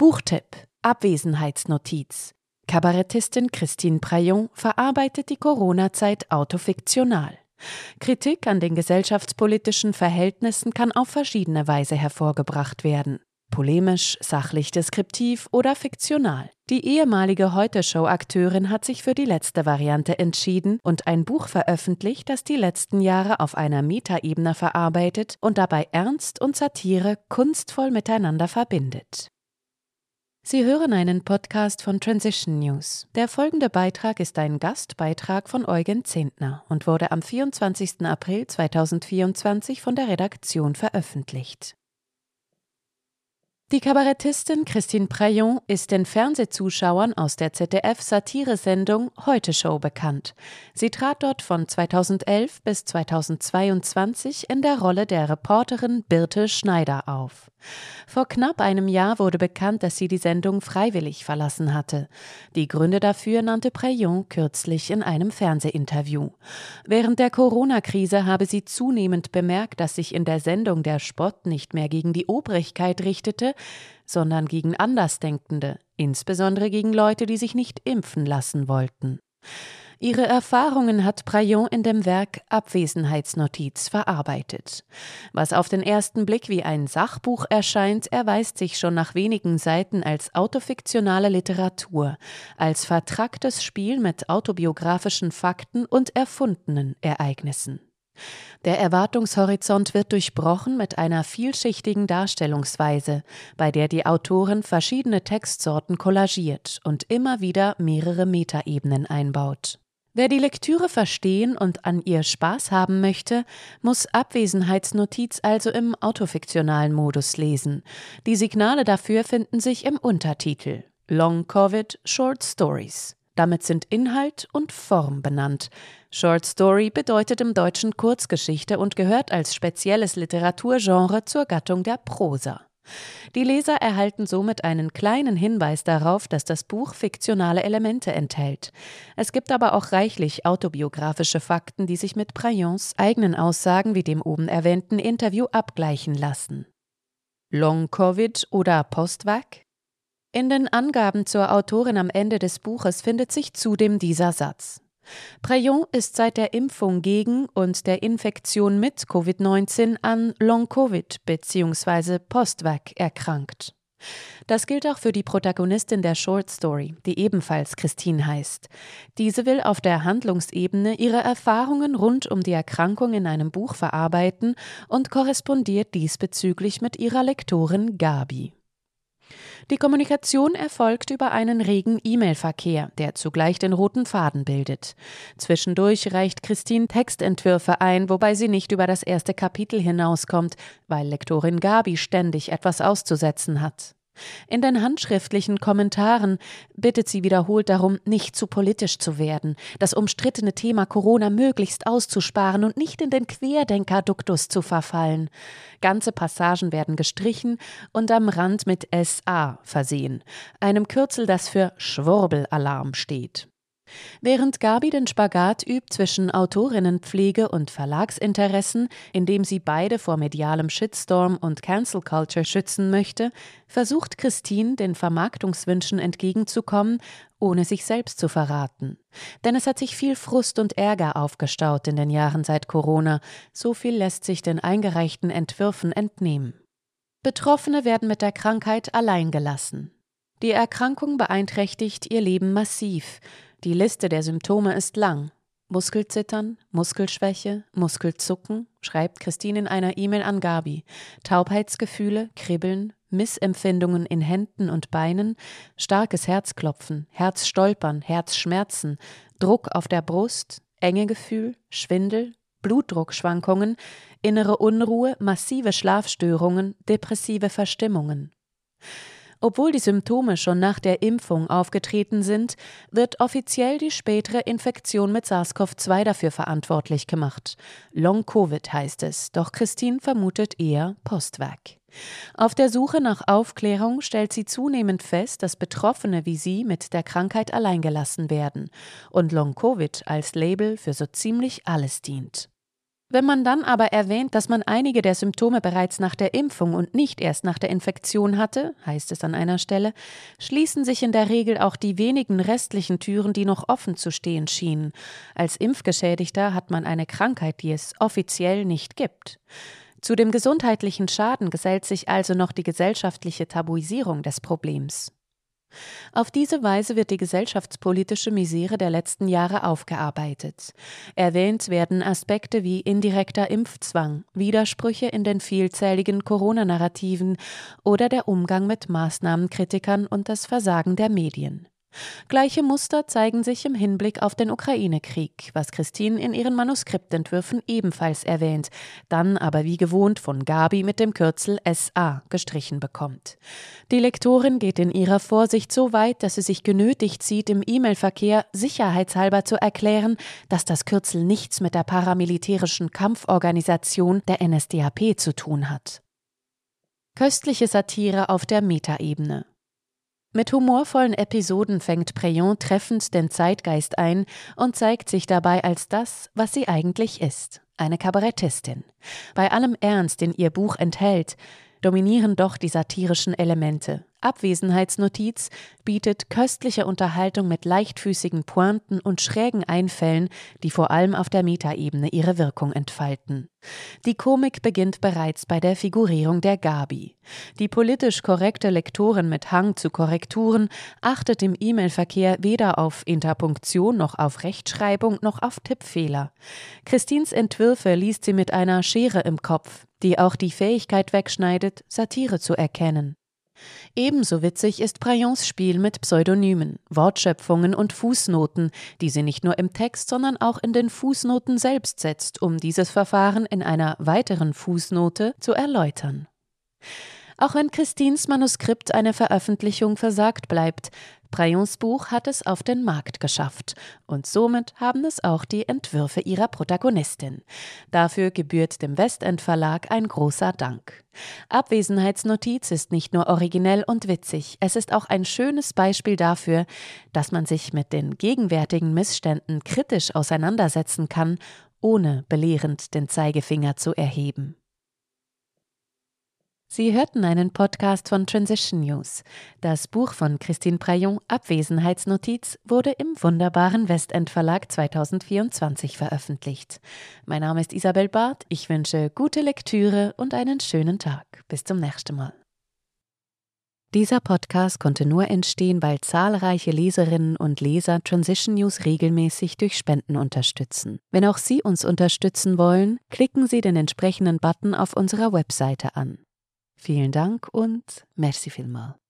Buchtipp: Abwesenheitsnotiz. Kabarettistin Christine Prejon verarbeitet die Corona-Zeit autofiktional. Kritik an den gesellschaftspolitischen Verhältnissen kann auf verschiedene Weise hervorgebracht werden. Polemisch, sachlich deskriptiv oder fiktional. Die ehemalige Heute-Show-Akteurin hat sich für die letzte Variante entschieden und ein Buch veröffentlicht, das die letzten Jahre auf einer Metaebene verarbeitet und dabei Ernst und Satire kunstvoll miteinander verbindet. Sie hören einen Podcast von Transition News. Der folgende Beitrag ist ein Gastbeitrag von Eugen Zehntner und wurde am 24. April 2024 von der Redaktion veröffentlicht. Die Kabarettistin Christine Prejon ist den Fernsehzuschauern aus der ZDF-Satiresendung Heute-Show bekannt. Sie trat dort von 2011 bis 2022 in der Rolle der Reporterin Birte Schneider auf. Vor knapp einem Jahr wurde bekannt, dass sie die Sendung freiwillig verlassen hatte. Die Gründe dafür nannte Prejon kürzlich in einem Fernsehinterview. Während der Corona-Krise habe sie zunehmend bemerkt, dass sich in der Sendung der Spott nicht mehr gegen die Obrigkeit richtete, sondern gegen Andersdenkende, insbesondere gegen Leute, die sich nicht impfen lassen wollten. Ihre Erfahrungen hat Prejon in dem Werk Abwesenheitsnotiz verarbeitet. Was auf den ersten Blick wie ein Sachbuch erscheint, erweist sich schon nach wenigen Seiten als autofiktionale Literatur, als vertracktes Spiel mit autobiografischen Fakten und erfundenen Ereignissen. Der Erwartungshorizont wird durchbrochen mit einer vielschichtigen Darstellungsweise, bei der die Autorin verschiedene Textsorten kollagiert und immer wieder mehrere Metaebenen einbaut. Wer die Lektüre verstehen und an ihr Spaß haben möchte, muss Abwesenheitsnotiz also im autofiktionalen Modus lesen. Die Signale dafür finden sich im Untertitel: Long Covid Short Stories. Damit sind Inhalt und Form benannt. Short Story bedeutet im Deutschen Kurzgeschichte und gehört als spezielles Literaturgenre zur Gattung der Prosa. Die Leser erhalten somit einen kleinen Hinweis darauf, dass das Buch fiktionale Elemente enthält. Es gibt aber auch reichlich autobiografische Fakten, die sich mit Prejons eigenen Aussagen wie dem oben erwähnten Interview abgleichen lassen. Long Covid oder Postvac? In den Angaben zur Autorin am Ende des Buches findet sich zudem dieser Satz: Prejon ist seit der Impfung gegen und der Infektion mit Covid-19 an Long-Covid bzw. Postvac erkrankt. Das gilt auch für die Protagonistin der Short Story, die ebenfalls Christine heißt. Diese will auf der Handlungsebene ihre Erfahrungen rund um die Erkrankung in einem Buch verarbeiten und korrespondiert diesbezüglich mit ihrer Lektorin Gabi. Die Kommunikation erfolgt über einen regen E-Mail-Verkehr, der zugleich den roten Faden bildet. Zwischendurch reicht Christine Textentwürfe ein, wobei sie nicht über das erste Kapitel hinauskommt, weil Lektorin Gabi ständig etwas auszusetzen hat. In den handschriftlichen Kommentaren bittet sie wiederholt darum, nicht zu politisch zu werden, das umstrittene Thema Corona möglichst auszusparen und nicht in den Querdenker-Duktus zu verfallen. Ganze Passagen werden gestrichen und am Rand mit SA versehen, einem Kürzel, das für Schwurbelalarm steht. Während Gabi den Spagat übt zwischen Autorinnenpflege und Verlagsinteressen, indem sie beide vor medialem Shitstorm und Cancel Culture schützen möchte, versucht Christine, den Vermarktungswünschen entgegenzukommen, ohne sich selbst zu verraten. Denn es hat sich viel Frust und Ärger aufgestaut in den Jahren seit Corona, so viel lässt sich den eingereichten Entwürfen entnehmen. Betroffene werden mit der Krankheit allein gelassen. Die Erkrankung beeinträchtigt ihr Leben massiv. Die Liste der Symptome ist lang. Muskelzittern, Muskelschwäche, Muskelzucken, schreibt Christine in einer E-Mail an Gabi, Taubheitsgefühle, Kribbeln, Missempfindungen in Händen und Beinen, starkes Herzklopfen, Herzstolpern, Herzschmerzen, Druck auf der Brust, Engegefühl, Schwindel, Blutdruckschwankungen, innere Unruhe, massive Schlafstörungen, depressive Verstimmungen. Obwohl die Symptome schon nach der Impfung aufgetreten sind, wird offiziell die spätere Infektion mit SARS-CoV-2 dafür verantwortlich gemacht. Long-Covid heißt es, doch Christine vermutet eher Postvac. Auf der Suche nach Aufklärung stellt sie zunehmend fest, dass Betroffene wie sie mit der Krankheit alleingelassen werden und Long-Covid als Label für so ziemlich alles dient. Wenn man dann aber erwähnt, dass man einige der Symptome bereits nach der Impfung und nicht erst nach der Infektion hatte, heißt es an einer Stelle, schließen sich in der Regel auch die wenigen restlichen Türen, die noch offen zu stehen schienen. Als Impfgeschädigter hat man eine Krankheit, die es offiziell nicht gibt. Zu dem gesundheitlichen Schaden gesellt sich also noch die gesellschaftliche Tabuisierung des Problems. Auf diese Weise wird die gesellschaftspolitische Misere der letzten Jahre aufgearbeitet. Erwähnt werden Aspekte wie indirekter Impfzwang, Widersprüche in den vielzähligen Corona-Narrativen oder der Umgang mit Maßnahmenkritikern und das Versagen der Medien. Gleiche Muster zeigen sich im Hinblick auf den Ukraine-Krieg, was Christine in ihren Manuskriptentwürfen ebenfalls erwähnt, dann aber wie gewohnt von Gabi mit dem Kürzel SA gestrichen bekommt. Die Lektorin geht in ihrer Vorsicht so weit, dass sie sich genötigt sieht, im E-Mail-Verkehr sicherheitshalber zu erklären, dass das Kürzel nichts mit der paramilitärischen Kampforganisation der NSDAP zu tun hat. Köstliche Satire auf der Metaebene. Mit humorvollen Episoden fängt Preyon treffend den Zeitgeist ein und zeigt sich dabei als das, was sie eigentlich ist, eine Kabarettistin. Bei allem Ernst, den ihr Buch enthält, dominieren doch die satirischen Elemente. Abwesenheitsnotiz bietet köstliche Unterhaltung mit leichtfüßigen Pointen und schrägen Einfällen, die vor allem auf der Metaebene ihre Wirkung entfalten. Die Komik beginnt bereits bei der Figurierung der Gabi. Die politisch korrekte Lektorin mit Hang zu Korrekturen achtet im E-Mail-Verkehr weder auf Interpunktion noch auf Rechtschreibung noch auf Tippfehler. Christines Entwürfe liest sie mit einer Schere im Kopf, die auch die Fähigkeit wegschneidet, Satire zu erkennen. Ebenso witzig ist Prayons Spiel mit Pseudonymen, Wortschöpfungen und Fußnoten, die sie nicht nur im Text, sondern auch in den Fußnoten selbst setzt, um dieses Verfahren in einer weiteren Fußnote zu erläutern. Auch wenn Christines Manuskript eine Veröffentlichung versagt bleibt, Prayons Buch hat es auf den Markt geschafft und somit haben es auch die Entwürfe ihrer Protagonistin. Dafür gebührt dem Westend Verlag ein großer Dank. Abwesenheitsnotiz ist nicht nur originell und witzig, es ist auch ein schönes Beispiel dafür, dass man sich mit den gegenwärtigen Missständen kritisch auseinandersetzen kann, ohne belehrend den Zeigefinger zu erheben. Sie hörten einen Podcast von Transition News. Das Buch von Christine Prayon, Abwesenheitsnotiz, wurde im wunderbaren Westend Verlag 2024 veröffentlicht. Mein Name ist Isabel Barth, ich wünsche gute Lektüre und einen schönen Tag. Bis zum nächsten Mal. Dieser Podcast konnte nur entstehen, weil zahlreiche Leserinnen und Leser Transition News regelmäßig durch Spenden unterstützen. Wenn auch Sie uns unterstützen wollen, klicken Sie den entsprechenden Button auf unserer Webseite an. Vielen Dank und merci vielmals.